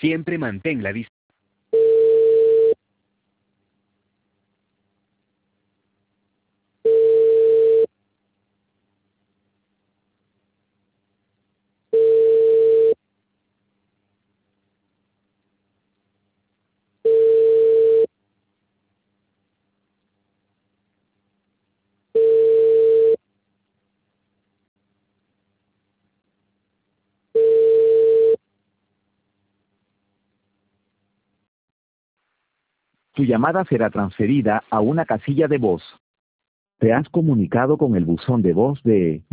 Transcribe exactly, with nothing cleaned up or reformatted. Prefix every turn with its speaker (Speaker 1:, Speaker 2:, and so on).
Speaker 1: Siempre mantén la distancia.
Speaker 2: Tu llamada será transferida a una casilla de voz. Te has comunicado con el buzón de voz de